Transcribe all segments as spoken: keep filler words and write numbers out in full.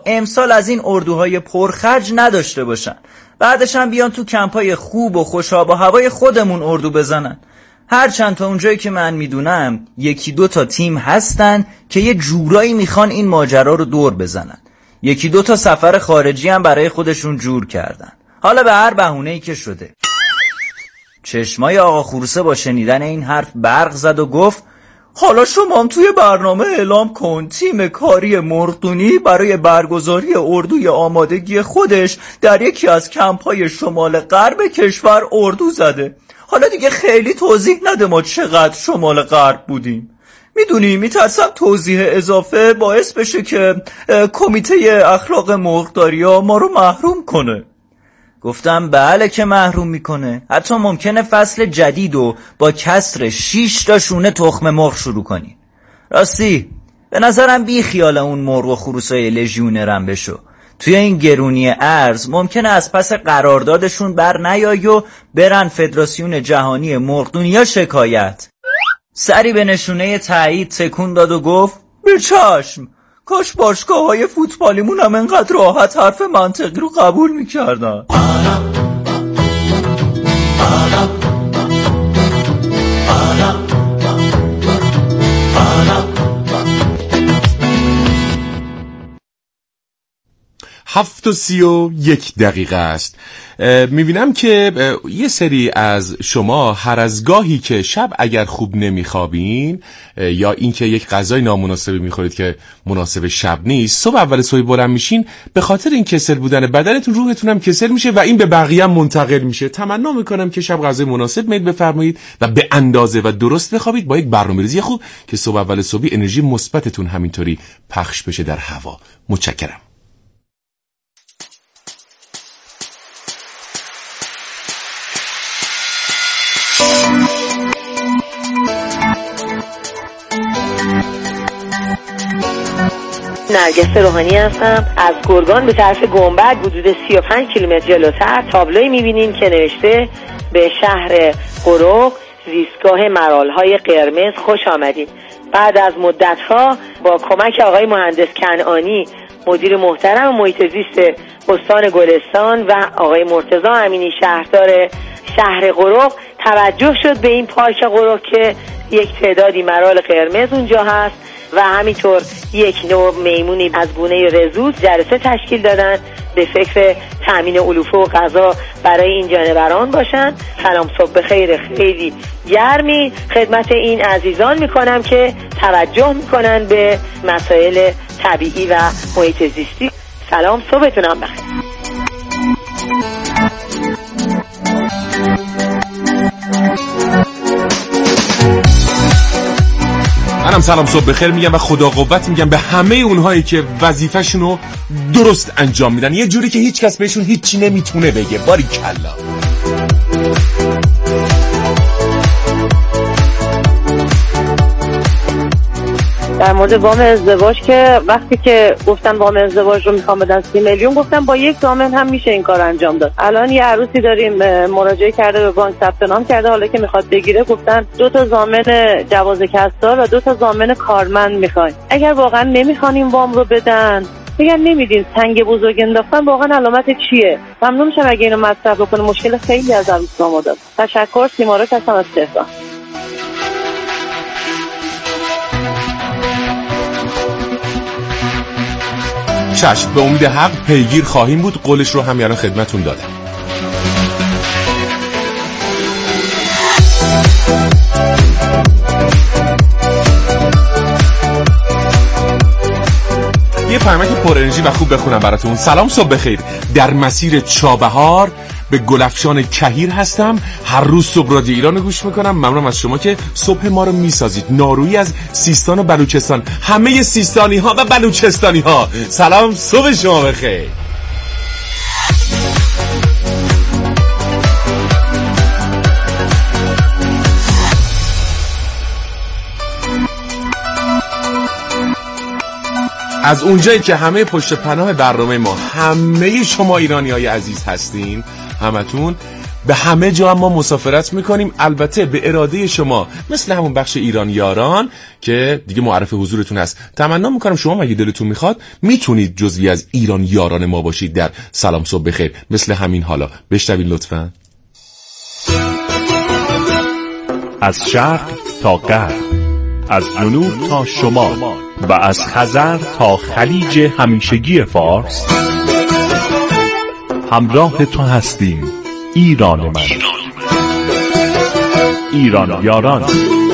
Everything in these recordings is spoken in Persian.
امسال از این اردوهای پرخرج نداشته باشن، بعدش هم بیان تو کمپای خوب و خوشاب و هوای خودمون اردو بزنن. هرچند تا اونجایی که من میدونم یکی دو تا تیم هستن که یه جورایی میخوان این ماجرا رو دور بزنن. یکی دو تا سفر خارجی هم برای خودشون جور کردن. حالا به هر بهونه‌ای که شده. چشمای آقا خروسه با شنیدن این حرف برق زد و گفت حالا شما هم توی برنامه اعلام کن تیم کاری مرغدونی برای برگزاری اردوی آمادگی خودش در یکی از کمپ‌های شمال غرب کشور اردو زده. حالا دیگه خیلی توضیح نده ما چقدر شمال غرب بودیم. میدونی میترسم توضیح اضافه باعث بشه که کمیته اخلاق مرغداریا ما رو محروم کنه. گفتم بله که محروم میکنه. حتی ممکنه فصل جدید و با کسر شیش تا شونه تخم مرغ شروع کنی. راستی به نظرم بی خیال اون مرغ و خروسای لژیونرم بشو. توی این گرونی ارز ممکنه از پس قراردادشون بر نیای و برن فدراسیون جهانی مرغدونیا شکایت. سری به نشونه تایید تکون داد و گفت به چشم. کاش باشگاه های فوتبالیمون هم انقدر راحت حرف منطقی رو قبول میکردن. هفت و سی و یک دقیقه است. میبینم که یه سری از شما هر از گاهی که شب اگر خوب نمیخوابین یا اینکه یک غذای نامناسبی میخورید که مناسب شب نیست، صبح اول صبح بلند میشین به خاطر این کسل بودن بدنتون روحتون هم کسل میشه و این به بقیه هم منتقل میشه. تمنا میکنم که شب غذای مناسب میل بفرمایید و به اندازه و درست بخوابید با یک برنامه‌ریزی خوب که صبح اول صبح انرژی مثبتتون همینطوری پخش بشه در هوا. متشکرم. نرگس روحانی هستم. از گرگان به طرف گنبد حدود سی و پنج کیلومتر جلوتر تابلوی میبینین که نوشته به شهر قروق زیستگاه مرالهای قرمز خوش آمدید. بعد از مدتها با کمک آقای مهندس کنعانی مدیر محترم محیط زیست استان گلستان و آقای مرتضی امینی شهردار شهر قروق توجه شد به این پارک قروق که یک تعدادی مرال قرمز اونجا هست و همینطور یک نوع میمونی از گونه رزوز جلسه تشکیل دادن به فکر تامین علوفه و غذا برای این جانوران باشن. سلام صبح بخیر، خیلی گرمی خدمت این عزیزان میکنم که توجه میکنن به مسائل طبیعی و محیط زیستی. سلام صبحتونم بخیر. منم سلام صبح بخیر میگم و خدا قوت میگم به همه اونهایی که وظیفه‌شونو درست انجام میدن، یه جوری که هیچ کس بهشون هیچی نمیتونه بگه. باریکلا. در مورد وام ازدواج که وقتی که گفتن وام ازدواج رو میخوام بدن سی میلیون، گفتم با یک ضامن هم میشه این کار انجام داد. الان یه عروسی داریم مراجعه کرده به بانک ثبت نام کرده، حالا که میخواد بگیره گفتن دو تا ضامن جواز کسب و دو تا ضامن کارمند میخواین. اگر واقعا نمیخوان این وام رو بدن میگن نمیدین، سنگ بزرگ انداختن، واقعا علامت چیه؟ ممنون میشم اگه اینو مطرح بکنه. مشکل خیلی از عروس داماد. تشکر. سیمارا هستم از تهران. چشم، به امید حق پیگیر خواهیم بود. قولش رو هم یاران خدمتون دادم. یه پیامک پر انرژی و خوب بخونم براتون. سلام صبح بخیر. در مسیر چابهار به گلفشان کهیر هستم. هر روز صبح رادیو ایران رو گوش میکنم. ممنونم از شما که صبح ما رو میسازید. نارویی از سیستان و بلوچستان. همه سیستانی ها و بلوچستانی ها سلام صبح شما بخیر. از اونجایی که همه پشت پناه برنامه ما همه شما ایرانی های عزیز هستین، همتون به همه جا ما مسافرت میکنیم، البته به اراده شما، مثل همون بخش ایران یاران که دیگه معرف حضورتون هست. تمنا میکنم شما مگه دلتون میخواد میتونید جزوی از ایران یاران ما باشید در سلام صبح بخیر، مثل همین حالا. بشنوین لطفاً. از شرق تا غرب، از جنوب تا شمال و از خزر تا خلیج همیشگی فارس، همراه تو هستیم ایران من. ایران یاران.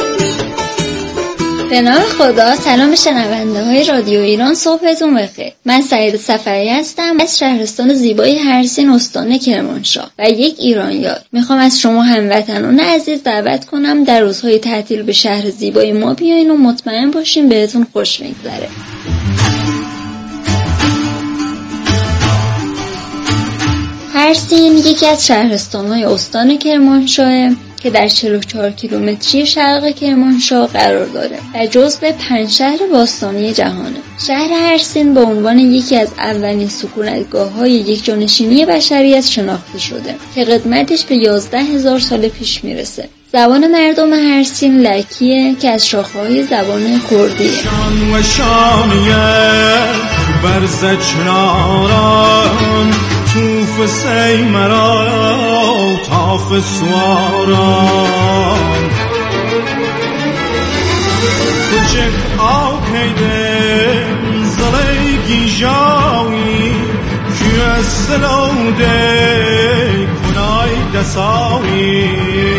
به نام خدا. سلام شنونده های رادیو ایران، صبحتون بخیر. من سعید صفری هستم از شهرستان زیبای هرسین استان کرمانشاه و یک ایران یار. میخوام از شما هموطنان عزیز دعوت کنم در روزهای تعطیل به شهر زیبای ما بیاین و مطمئن باشین بهتون خوش میگذره. هرسین یکی از شهرستان‌های استان کرمانشاه که در چهل و چهار کیلومتری شرق کرمانشاه قرار داره و جزو پنج شهر باستانی جهانه. شهر هرسین به عنوان یکی از اولین سکونتگاه‌های یکجانشینی بشریت شناخته شده که قدمتش به یازده هزار سال پیش میرسه. زبان مردم هرسین لکیه که از شاخه‌های زبان کردیه. شان و شانیه برز چناران توف سی مرا تاف سواران کچک آکیده زلیگی جاوی که از سلوده کنای دساوی.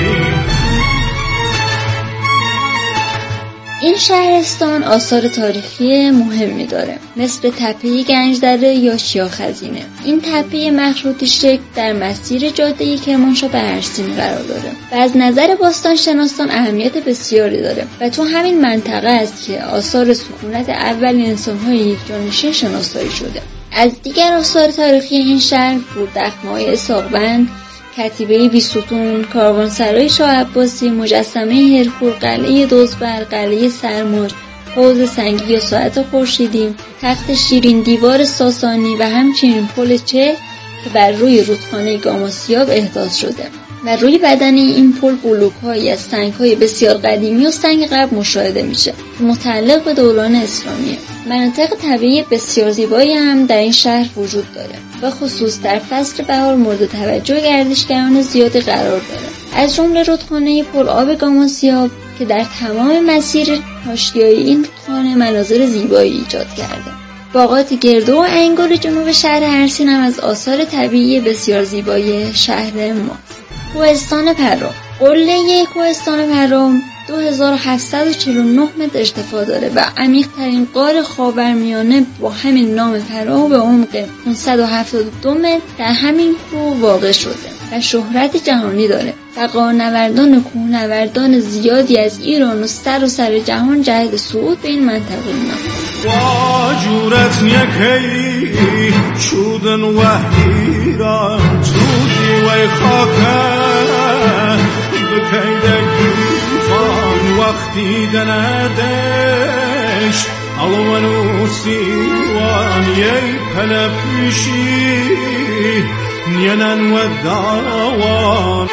این شهرستان آثار تاریخی مهمی داره، مثل تپه گنجدره یا شیاخزینه. این تپه مخروطی شکل در مسیر جاده کرمانشاه به هرسین قرار داره و از نظر باستان شناسان اهمیت بسیاری داره و تو همین منطقه است که آثار سکونت اولین انسان‌های یکجانشین شناسایی شده. از دیگر آثار تاریخی این شهر بودخمه‌های اسحاق‌بند، کتیبه بیستون، کاروانسرای شاه عباسی، مجسمه هرکول، قلعه دزبر، قلعه سرماج، حوض سنگی یا ساعت خورشیدی، تخت شیرین، دیوار ساسانی و همچنین پل چه که بر روی رودخانه گاماسیاب احداث شده و روی بدنه این پل بلوک‌هایی از سنگ‌های بسیار قدیمی و سنگ قبر مشاهده میشه که متعلق به دوران اسلامیه. مناطق طبیعی بسیار زیبایی هم در این شهر وجود داره و خصوص در فصل بهار مورد توجه گردشگران زیادی قرار داره، از جمله رودخانه پر آب گاماسیاب که در تمام مسیر حاشیه‌ای این رودخانه مناظر زیبایی ایجاد کرده. باغات گردو و انگور جنوب شهر هرسین هم از آثار طبیعی بسیار زیبای شهر ما. کوهستان پرو. قله کوهستان پرو دو هزار و هفتصد و چهل و نه متر ارتفاع داره و عمیق‌ترین غار خاورمیانه با همین نام پرو به عمق پانصد و هفتاد و دو متر در همین کوه واقع شده و شهرت جهانی داره و غارنوردان و کوهنوردان زیادی از ایران و سر و سر جهان جهت صعود به این منطقه می‌آیند. واجورت یکی چودن و ایران توزی و خاکن بکیدگی فان وقتی دندش الوانو سیوان یی پلپیشی نینن و داوان.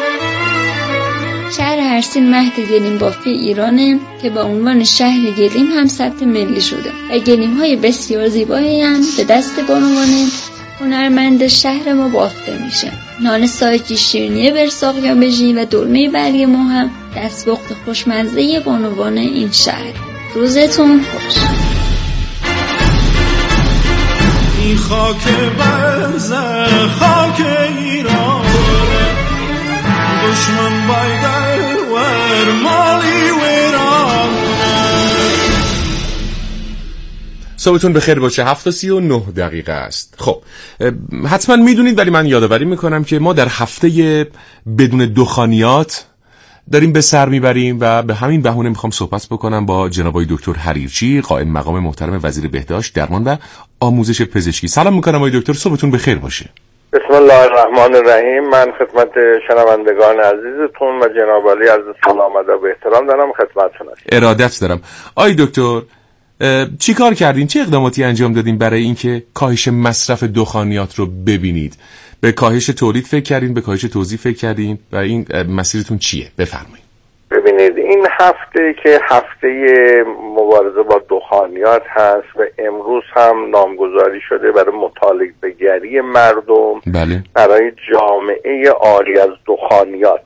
شهر هرسین مهد گلیم بافی ایرانه که با عنوان شهر گلیم هم ثبت ملی شده و گلیم های بسیار زیبایی هم به دست بانوان هنرمند شهر ما بافته میشه. نان ساجی، شیرینی برساق یا بژی و دلمه برگ ما هم دستپخت خوشمزه بانوان این شهر. روزتون خوش. این خاک برزه خاک ایران دشمن بایدر ور مالی ویران. صبحتون بخیر باشه. هفت و سی و نه دقیقه است. خب حتما میدونید ولی من یادآوری میکنم که ما در هفته بدون دخانیات داریم به سر میبریم و به همین بهونه میخوام صحبت بکنم با جناب آقای دکتر حریرچی، قائم مقام محترم وزیر بهداشت، درمان و آموزش پزشکی. سلام میکنم آقای دکتر، صبحتون بخیر باشه. بسم الله الرحمن الرحیم. من خدمت شنوندگان عزیزتون و جناب عالی عرض سلام و ادب و احترام دارم، خدمتتون هستم. ارادت دارم. آقای دکتر، چی کار کردین؟ چه اقداماتی انجام دادین برای اینکه کاهش مصرف دخانیات رو ببینید؟ به کاهش تولید فکر کردین، به کاهش توزیع فکر کردین و این مسیرتون چیه؟ بفرمایید. ببینید این هفته که هفته مبارزه با دخانیات هست و امروز هم نامگذاری شده برای مطالبه‌گری مردم بله. برای جامعه عاری از دخانیات.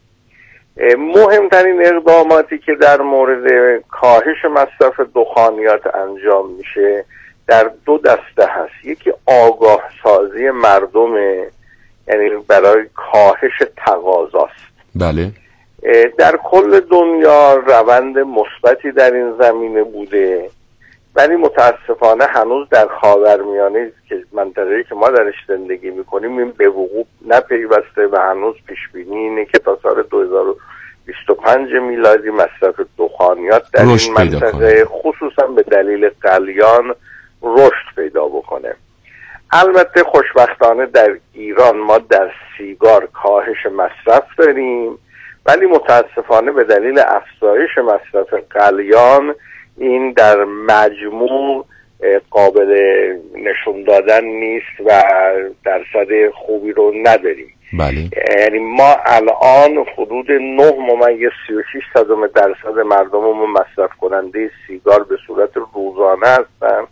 مهمترین اقداماتی که در مورد کاهش مصرف دخانیات انجام میشه در دو دسته هست. یکی آگاه سازی مردمه، یعنی برای کاهش تقاضاست. بله. در کل دنیا روند مثبتی در این زمینه بوده، ولی متاسفانه هنوز در خاورمیانه که منطقه‌ای که ما درش زندگی میکنیم این به وقوع نپیوسته و هنوز پیش بینی اینه که تا سال دو هزار و بیست و پنج میلادی مصرف دخانیات در این منطقه خصوصا به دلیل قلیان رشد پیدا بکنه. البته خوشبختانه در ایران ما در سیگار کاهش مصرف داریم، ولی متاسفانه به دلیل افزایش مصرف قلیان این در مجموع قابل نشون دادن نیست و درصد خوبی رو نداریم. بله. یعنی ما الان حدود نه ممیز سی و شش صدم درصد مردممون مصرف کننده سیگار به صورت روزانه هستن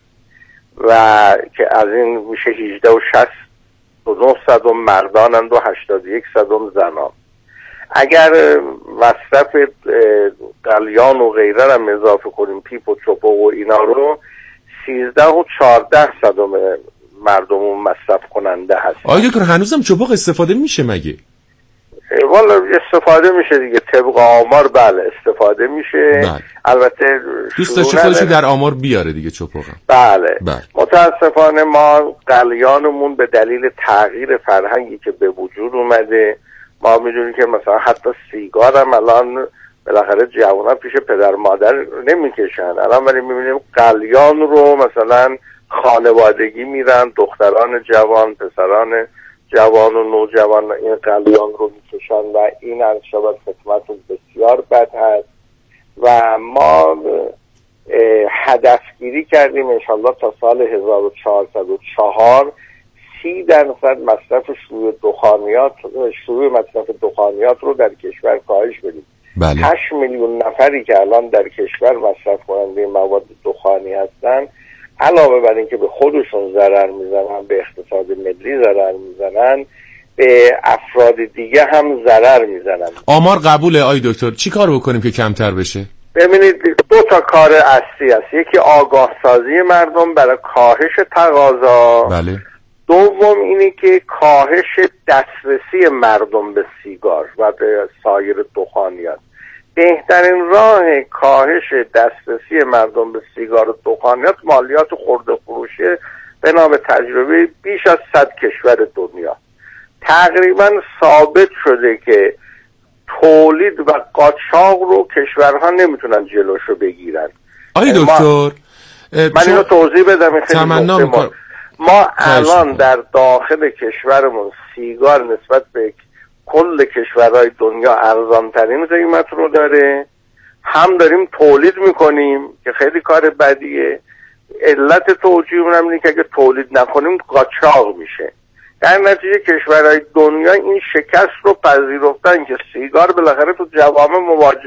و که از این میشه هجده و شصت و نه صدم مردانند و هشتاد و یک صدم زنان. اگر مصرف قلیان و غیره هم اضافه کنیم، پیپ و چوپو و اینا رو، سیزده و چارده صدم مردمون مصرف کننده هست. آیا دکتر هنوزم چوپق استفاده میشه مگه؟ والا استفاده میشه دیگه، طبق آمار بله استفاده میشه. بله. البته دوست داشته خودشو در آمار بیاره دیگه چوپق. بله. بله. متاسفانه ما قلیانمون به دلیل تغییر فرهنگی که به وجود اومده، ما میدونیم که مثلا حتی سیگار هم الان بالاخره جوانان پیش پدر مادر نمیکشن، الان ولی میبینیم قلیان رو مثلا خانوادگی میرن، دختران جوان، پسران جوان و نوجوان این قلیان رو میکشن و این عرض شود خدمتتون بسیار بد هست و ما هدفگیری کردیم انشالله تا سال هزار و چهارصد و چهار سی درصد مصرف شروع دخانیات شروع مصرف دخانیات رو در کشور کاهش بدیم. بله. هشت میلیون نفری که الان در کشور مصرف کننده مواد دخانی هستن، علاوه بر اینکه به خودشون ضرر میزنن، به اقتصاد ملی ضرر میزنن، به افراد دیگه هم ضرر میزنن. آمار قبوله آی دکتر، چی کار بکنیم که کمتر بشه؟ ببینید دو تا کار اصلی هست، یکی آگاه سازی مردم برای کاهش تقاضا. بله. دوم اینه که کاهش دسترسی مردم به سیگار و به سایر دخانیات. بهترین راه کاهش دسترسی مردم به سیگار و دخانیات مالیات خرده فروشه بنا به تجربه بیش از صد کشور دنیا. تقریبا ثابت شده که تولید و قاچاق رو کشورها نمیتونن جلوشو بگیرن. آی دکتر من اینو توضیح بدم. تمنا میکنم. ما الان در داخل کشورمون سیگار نسبت به کل کشورهای دنیا ارزانترین قیمت رو داره، هم داریم تولید میکنیم که خیلی کار بدیه. علت توجیهمون هم اینه که اگه تولید نکنیم قاچاق میشه. در نتیجه کشورهای دنیا این شکست رو پذیرفتن که سیگار بالاخره تو جوامع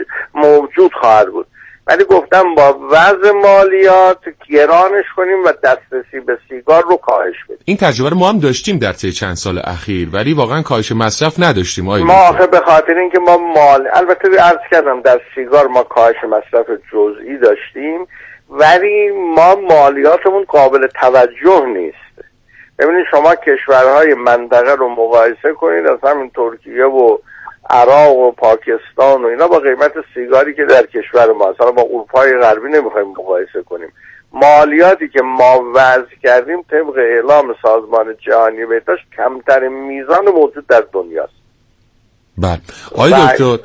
موجود خواهد بود، ولی گفتم با وضع مالیات گرانش کنیم و دسترسی به سیگار رو کاهش بدیم. این تجربه رو ما هم داشتیم در طی چند سال اخیر، ولی واقعا کاهش مصرف نداشتیم. ما به خاطر اینکه ما مال البته عرض کردم در سیگار ما کاهش مصرف جزئی داشتیم، ولی ما مالیاتمون قابل توجه نیست. ببینید شما کشورهای منطقه رو مقایسه کنید، از همین ترکیه و عراق و پاکستان و اینا با قیمت سیگاری که در کشور ما اصلا با اروپای غربی نمیخوایم مقایسه کنیم. مالیاتی که ما وضع کردیم طبق اعلام سازمان جهانی بهداشت کمترین میزان موجود در دنیاست. بله. آقای دکتر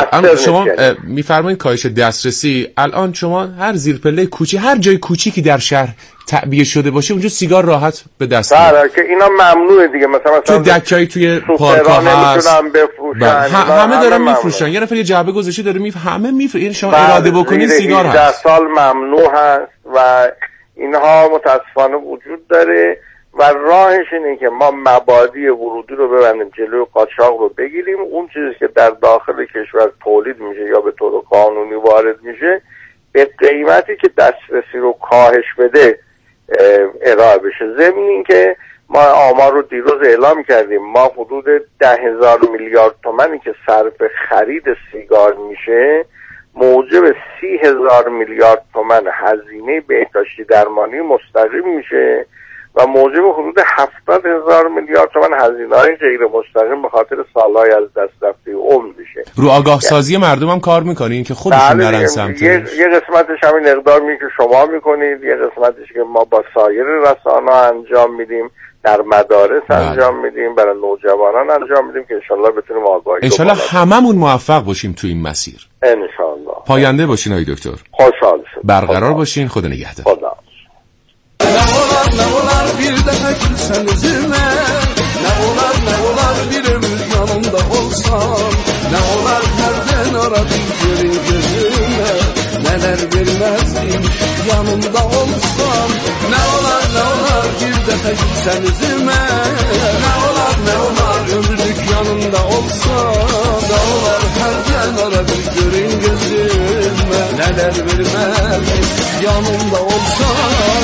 شما میفرمایید کاهش دسترسی، الان شما هر زیرپله کوچی، هر جای کوچیکی در شهر تعبیه شده باشه اونجا سیگار راحت به دست میاد که اینا ممنوعه دیگه. مثلا تو دکایی توی پارک‌ها هست بفروشن، همه دارن میفروشن. یه نفر یه جعبه گذاشته داره میف همه میفروشن. این شما اراده بکنید سیگار هست. ده سال ممنوع هست و اینها متاسفانه وجود داره و راهش اینه که ما مبادی ورودی رو ببندیم، جلوی قاچاق رو بگیریم، اون چیزی که در داخل کشور تولید میشه یا به طور قانونی وارد میشه به قیمتی که دسترسی رو کاهش بده ارائه بشه. ضمن این که ما آمار رو دیروز اعلام کردیم، ما حدود ده هزار میلیارد تومانی که صرف خرید سیگار میشه موجب سی هزار میلیارد تومن هزینه بهداشتی درمانی مستقیم میشه و موجب حدود هفتاد هزار میلیارد تومان هزینه‌های غیر مستقیم به خاطر سالهای از دست رفته عمر میشه. رو آگاه سازی مردم هم کار میکنین که خودشون نرن سمتش. یه،, یه قسمتش همین اقدامی که شما میکنید، یه قسمتش که ما با سایر رسانه‌ها انجام میدیم، در مدارس بله. انجام میدیم، برای نوجوانان انجام میدیم که انشالله بتونیم آگاهی انشالله هممون موفق باشیم تو این مسیر. انشالله. پاینده باشین آقای دکتر. خوشحال شد. برقرار باشین. خدا نگهدار. خدا. Ne olar ne olar bir daha gülsen üzüme, ne olar ne olar bir ömür yanımda olsan, ne olar nereden aradın görün gözüme, neler vermezdim yanımda olsan, ne olar ne olar bir daha gülsen üzüme, ne olar ne olar ömürlük yanımda olsan, ne olar nereden aradın görün gözüme, neler vermezdim yanımda olsan.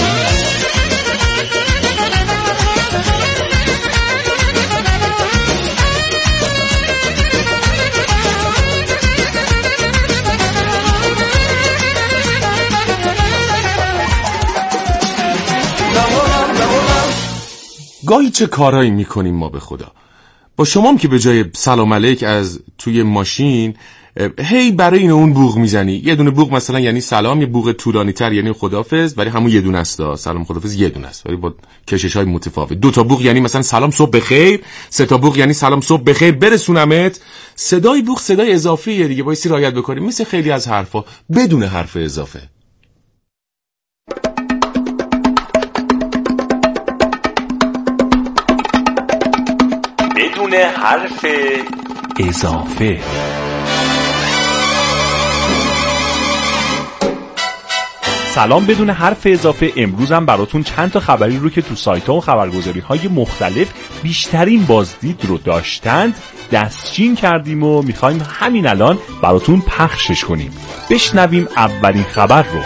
گاهی چه کارایی میکنیم ما به خدا. با شمام که به جای سلام علیک از توی ماشین هی برای این اون بوق میزنی. یه دونه بوق مثلا یعنی سلام، یه بوق طولانی تر یعنی خداحافظ، ولی همون یه دونه است. سلام خداحافظ یه دونه است ولی با کشش های متفاوت. دو تا بوق یعنی مثلا سلام صبح بخیر، سه تا بوق یعنی سلام صبح بخیر برسونمت. صدای بوق صدای اضافیه دیگه، بایستی رعایت بکنیم مثل خیلی از حرفا بدون حرف اضافه. بدون حرف اضافه. سلام بدون حرف اضافه. امروز هم براتون چند تا خبری رو که تو سایت ها و خبرگزاری های مختلف بیشترین بازدید رو داشتند دستچین کردیم و میخوایم همین الان براتون پخشش کنیم. بشنویم اولین خبر رو.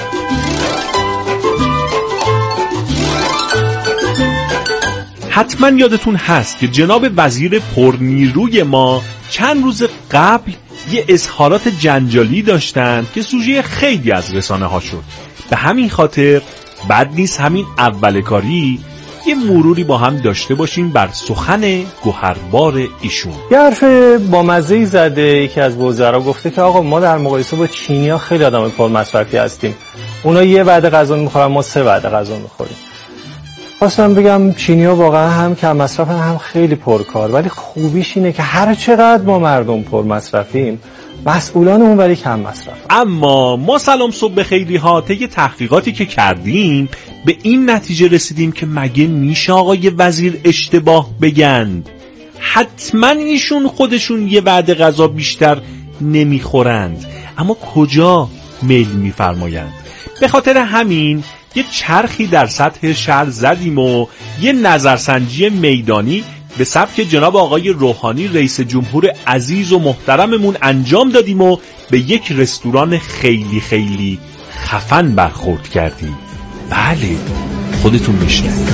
حتما یادتون هست که جناب وزیر پرنیروی ما چند روز قبل یه اظهارات جنجالی داشتن که سوژه خیلی از رسانه ها شد. به همین خاطر بد نیست همین اول کاری یه مروری با هم داشته باشیم بر سخن گوهربار ایشون. یه حرف با مزه‌ای زده یکی از وزرا، گفته که آقا ما در مقایسه با چینی‌ها خیلی آدم پرمصرفی هستیم. اونا یه وعده غذا می‌خورن، ما سه وعده غذا می‌خوریم. خواستم بگم چینی‌ها واقعا هم کم مصرفن هم خیلی پرکار، ولی خوبیش اینه که هر چقدر ما مردم پرمصرفیم مسئولان اون ولی کم مصرف. اما ما سلام صبح بخیری ها طی تحقیقاتی که کردیم به این نتیجه رسیدیم که مگه میشه آقای وزیر اشتباه بگند؟ حتما ایشون خودشون یه وعده غذا بیشتر نمیخورند، اما کجا میل میفرمایند؟ به خاطر همین یه چرخی در سطح شهر زدیم و یه نظرسنجی میدانی به سبک جناب آقای روحانی رئیس جمهور عزیز و محترممون انجام دادیم و به یک رستوران خیلی خیلی خفن برخورد کردیم. بله خودتون میشنید.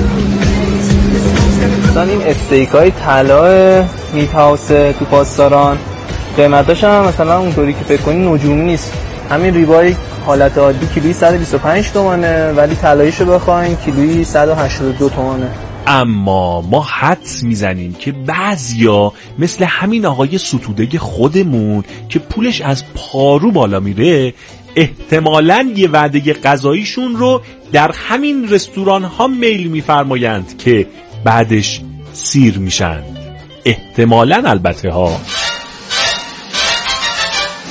مثلا این استیکای طلا هیت هاوس تو پاسداران قیمتاش هم مثلا اونطوری که فکر کنی نجومی نیست. همین ریبای حالت عادی کیلویی صد و بیست و پنج تومانه، ولی طلاییشو بخواین کیلویی صد و هشتاد و دو تومانه. اما ما حدس میزنیم که بعضیا مثل همین آقای ستوده خودمون که پولش از پارو بالا میره احتمالاً یه وعده غذاییشون رو در همین رستوران ها میل میفرمایند که بعدش سیر میشن. احتمالاً البته ها.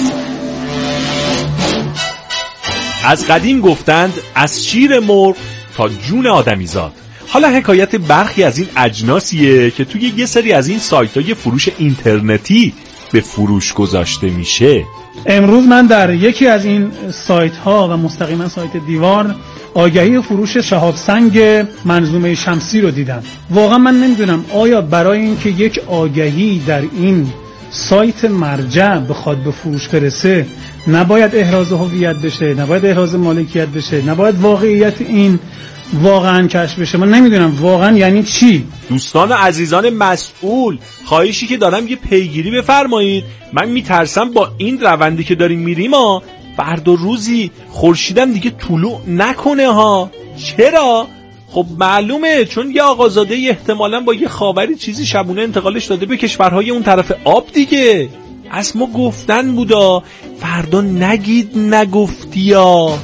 از قدیم گفتند از شیر مرغ تا جون آدمیزاد. حالا حکایت برخی از این اجناسیه که توی یه سری از این سایت‌های فروش اینترنتی به فروش گذاشته میشه. امروز من در یکی از این سایت‌ها و مستقیما سایت دیوار آگهی فروش شهاب سنگ منظومه شمسی رو دیدم. واقعا من نمیدونم آیا برای اینکه یک آگهی در این سایت مرجع بخواد به فروش برسه نباید احراز هویت بشه، نباید احراز مالکیت بشه، نباید واقعیت این واقعا کشف بشه؟ من نمیدونم واقعا یعنی چی. دوستان و عزیزان مسئول، خواهشی که دارم یه پیگیری بفرمایید. من میترسم با این روندی که داریم میریم ها فردا روزی خورشیدم دیگه طلوع نکنه ها. چرا؟ خب معلومه، چون یه آقازاده احتمالاً با یه خاوری چیزی شبونه انتقالش داده به کشورهای اون طرف آب دیگه. از ما گفتن بودا، فردا نگید نگفتیا.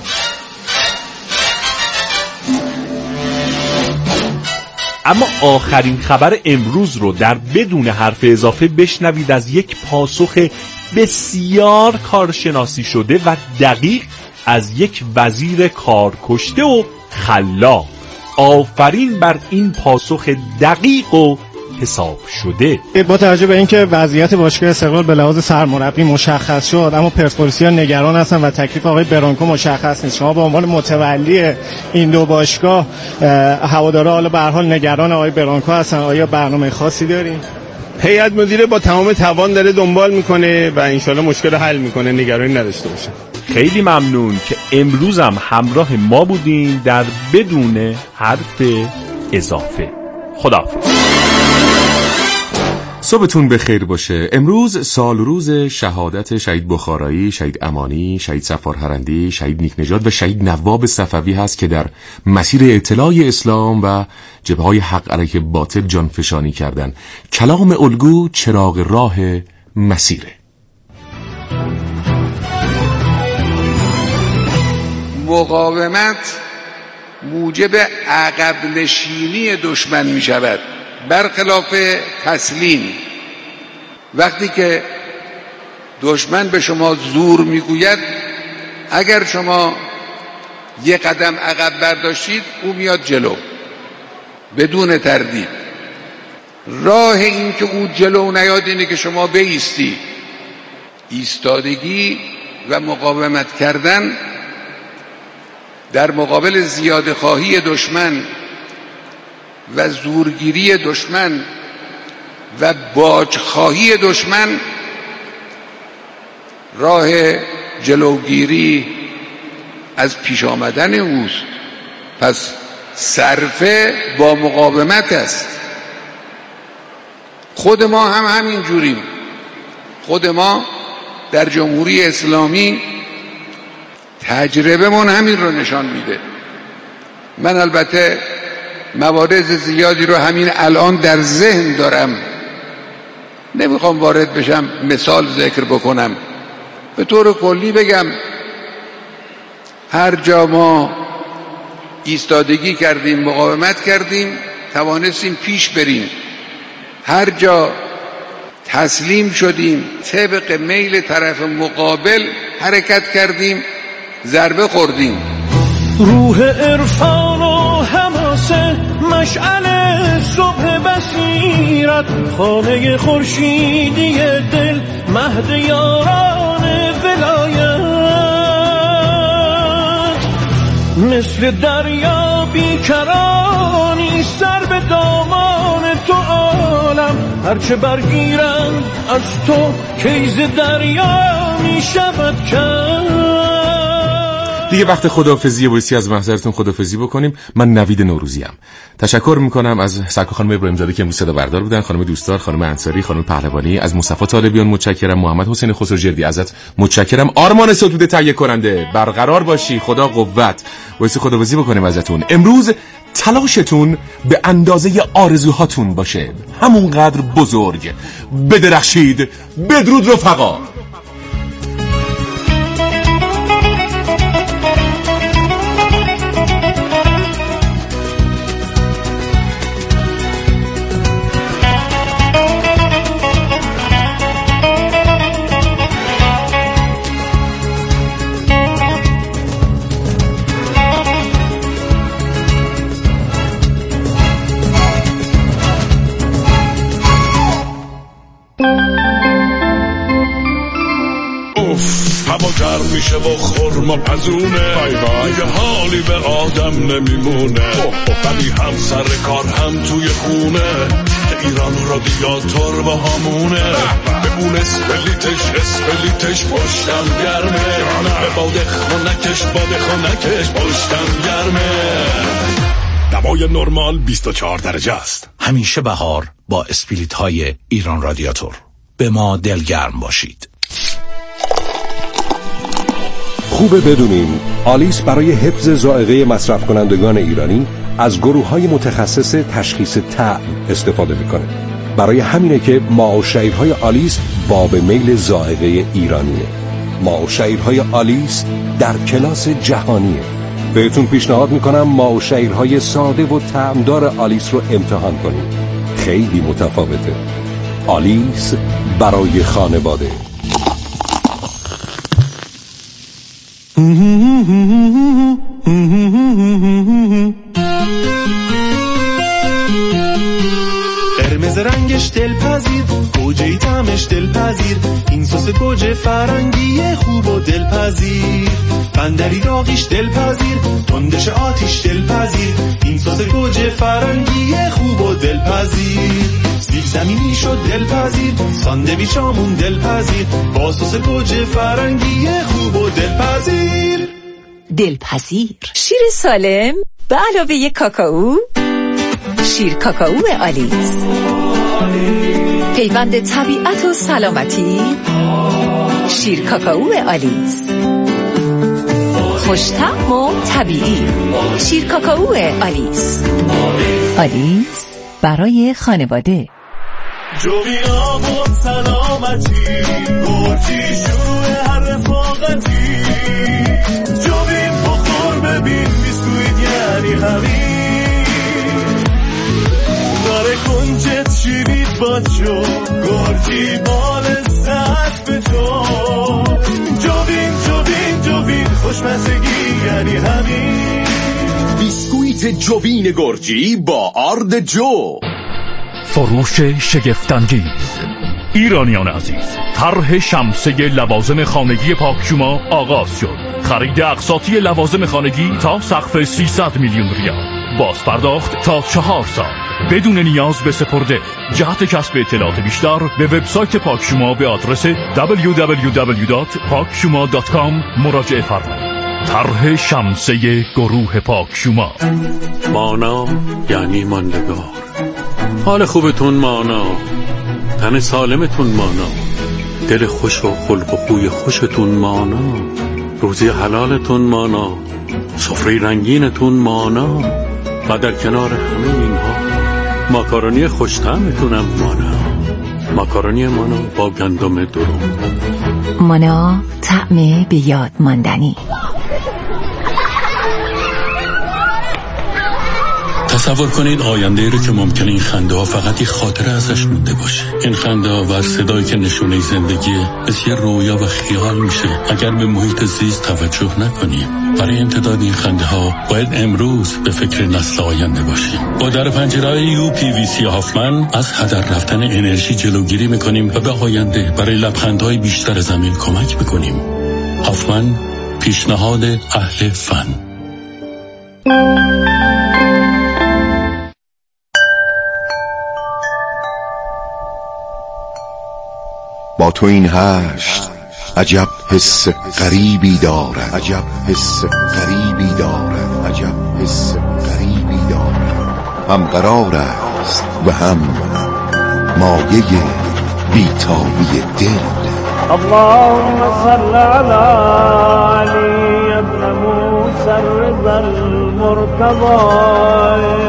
اما آخرین خبر امروز رو در بدون حرف اضافه بشنوید از یک پاسخ بسیار کارشناسی شده و دقیق از یک وزیر کارکشته و خلاق. آفرین بر این پاسخ دقیق و حساب شده. با توجه به اینکه وضعیت باشگاه استقلال به لحاظ سرمربی مشخص شد، اما پرسپولیسیا نگران هستن و تکلیف آقای برانکو مشخص نیست. شما به عنوان متولی این دو باشگاه، هوادارا حالا به هر حال نگران آقای برانکو هستن. آیا برنامه خاصی دارین؟ هیئت مدیره با تمام توان داره دنبال میکنه و انشالله مشکل حل میکنه، نگرانی نداشته باشه. خیلی ممنون که امروزم همراه ما بودین در بدون حرف اضافه. خداحافظ. صبحتون بخیر باشه. امروز سال روز شهادت شهید بخارایی، شهید امانی، شهید صفار هرندی، شهید نیک نژاد و شهید نواب صفوی هست که در مسیر اطلاع اسلام و جبهه‌های حق علیه باطل جانفشانی کردند. کلام الگو چراغ راه مسیره. مقاومت موجب عقب نشینی دشمن می شود، برخلاف تسلیم. وقتی که دشمن به شما زور میگوید، اگر شما یک قدم عقب برداشتید او میاد جلو بدون تردید. راه این که او جلو نیاد اینه که شما بایستی. ایستادگی و مقاومت کردن در مقابل زیاده خواهی دشمن و زورگیری دشمن و باجخواهی دشمن راه جلوگیری از پیش آمدن اوست. پس صرفه با مقاومت است. خود ما هم همین جوریم. خود ما در جمهوری اسلامی تجربه من همین رو نشان میده. من البته موارد زیادی رو همین الان در ذهن دارم، نمیخوام وارد بشم مثال ذکر بکنم. به طور کلی بگم هر جا ما ایستادگی کردیم، مقاومت کردیم، توانستیم پیش بریم. هر جا تسلیم شدیم، طبق میل طرف مقابل حرکت کردیم، ضربه خوردیم. روح عرفان و حماسه، مشعل صبح بصیرت، خانه خورشیدی دل، مهد یاران ولایت. مثل دریا بیکرانی سر به دامان تو عالم، هرچه برگیرند از تو کیز دریا می شود کرد. دیگه وقت خداحافظی، بایستی از محضرتون خداحافظی بکنیم. من نوید نوروزی ام. تشکر میکنم از سرکار خانم ابراهیم زاده که امروز صدا بردار بودن، خانم دوستدار، خانم انصاری، خانم پهلوانی، از مصطفی طالبیان متشکرم، محمد حسین خسروجردی ازت متشکرم، آرمان ستوده تهیه کننده. برقرار باشی، خدا قوت. بایستی خداحافظی بکنیم ازتون. امروز تلاشتون به اندازه آرزوهاتون باشه، همونقدر بزرگ. بدرخشید. بدرود رفقا. میشه و خورما پزونه دیگه حالی به آدم نمیمونه ولی هم سر کار هم توی خونه که ایران رادیاتور با همونه ببون اسپلیتش اسپلیتش پشتم گرمه به باده خونکش باده خونکش پشتم گرمه. دمای نرمال بیست و چهار درجه است. همیشه بهار با اسپلیت های ایران رادیاتور. به ما دلگرم باشید. خوبه بدونین آلیس برای حفظ ذائقه مصرف کنندگان ایرانی از گروه‌های متخصص تشخیص طعم استفاده میکنه. برای همینه که ماء و شعیرهای آلیس باب میل ذائقه ایرانیه. ماء و شعیرهای آلیس در کلاس جهانیه. بهتون پیشنهاد میکنم ماء و شعیرهای ساده و طعمدار آلیس رو امتحان کنید. خیلی متفاوته. آلیس برای خانواده. قرمز رنگش دلپذیر، گوجه‌ای طعمش دلپذیر، این سس گوجه فرنگی خوب و دلپذیر، بندری داغیش دلپذیر، تندش آتیش دلپذیر، این سس گوجه فرنگی خوب و دلپذیر، سیب زمینی شد دلپذیر، ساندویچامون دلپذیر، با سس گوجه فرنگی خوب و دلپذیر. دلپذیر شیر سالم به علاوه کاکائو، شیر کاکائو آلیس، پیوند طبیعت و سلامتی. شیر کاکائو آلیس خوش‌طعم و طبیعی. شیر کاکائو آلیس، آلیس برای خانواده. جوینا بود سلامتی، گرچی شروع هر رفاقتی، جوین بخور ببین بیسکویت یعنی همین، داره کنجت شیرید باچو، گرچی بال سخت به تو، جوین جوین جوین خوشمزگی یعنی همین. بیسکویت جوین گرجی با آرد جو. فروش شگفت‌انگیز. ایرانیان عزیز، طرح شمسه لوازم خانگی پاکشوما آغاز شد. خرید اقساطی لوازم خانگی تا سقف سیصد میلیون ریال، باز پرداخت تا چهار سال بدون نیاز به سپرده. جهت کسب اطلاعات بیشتر به وبسایت پاکشوما به آدرس دبلیو دبلیو دبلیو دات پاکشوما دات کام مراجعه فرمایید. طرح شمسه گروه پاکشوما. مانا یعنی ماندگار. حال خوبتون مانا، تن سالمتون مانا، دل خوش و خلق و خوی خوشتون مانا، روزی حلالتون مانا، سفره رنگینتون مانا، و در کنار همه اینها ماکارونی خوش‌طعمتونم مانا. ماکارونی مانا با گندم درو. مانا، طعم به یاد ماندنی. تصور کنید آینده رو که ممکنه این خنده ها فقط یک خاطره ازش مونده باشه. این خنده ها و صدایی که نشونه زندگیه مثل یه رویا و خیال میشه اگر به محیط زیست توجه نکنیم. برای امتداد این خنده ها باید امروز به فکر نسل آینده باشیم. با در پنجره‌های یو پی وی سی هافمن از هدر رفتن انرژی جلوگیری میکنیم و به آینده برای لبخندهای بیشتر زمین کمک میکنیم. هافمن، پیشنهاد اهل فن. با تو این هشت عجب حس غریبی دارد، عجب حس غریبی دارد، عجب حس غریبی دارد، هم قرار است و هم مایه بیتابی دل. اللهم صل على علی ابن موسی الرضا المرتضی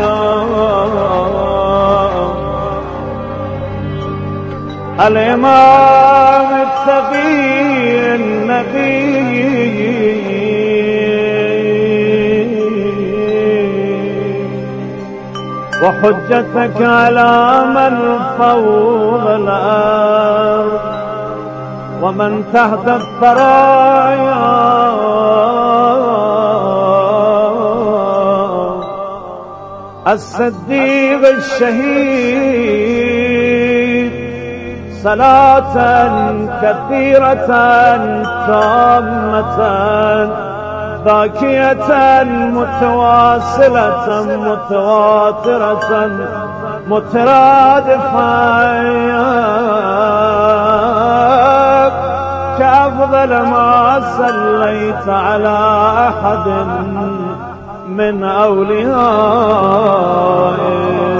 الإمام التقي النقي وحجتك على من فوق الأرض ومن تحت الثرايا الصديق الشهيد صلاة كثيرة تامة ذاكية متواصلة متواترة مترادفة كأفضل ما صليت على أحد من أوليائك.